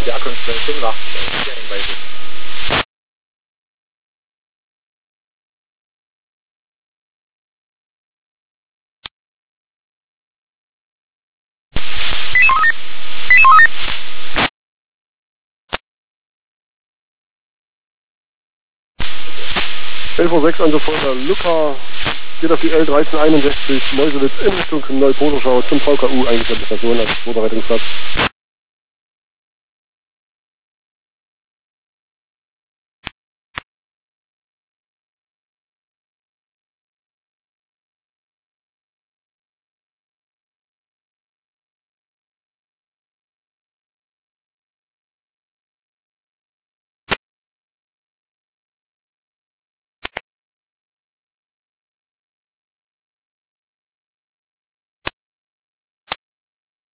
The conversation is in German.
Ja, Kunststelle 85, Steering Basis. Uhr angefolgter Luca geht auf die L1361 Meuselwitz in Richtung Neupolderschau zum VKU, eigentlich der Station als Vorbereitungsplatz.